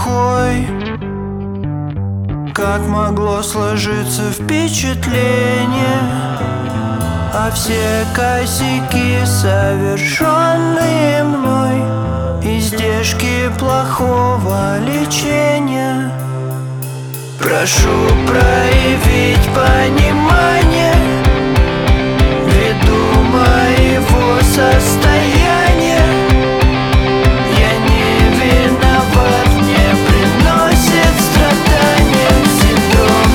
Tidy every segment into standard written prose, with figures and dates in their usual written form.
плохой? Как могло сложиться впечатление? А все косяки, совершенные мной, издержки плохого лечения. Прошу проявить понимание ввиду моего состояния. Я не виноват, мне приносит страдания синдром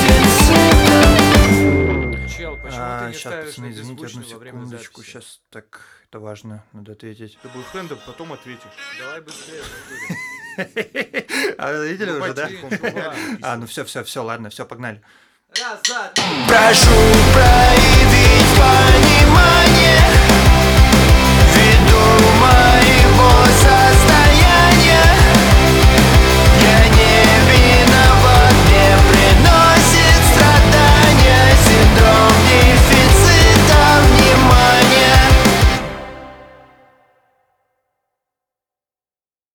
дефицита. Чел, почему ты не Сейчас, ставишь пацаны, на извините, одну беззвучный во время секундочку. записи? Сейчас, так, это важно, надо ответить. Ты бойфрендом, потом ответишь. Давай быстрее, А вы видели уже, да? чувак. А, ну все, ладно, все, погнали. Раз, два, три. Прошу проявить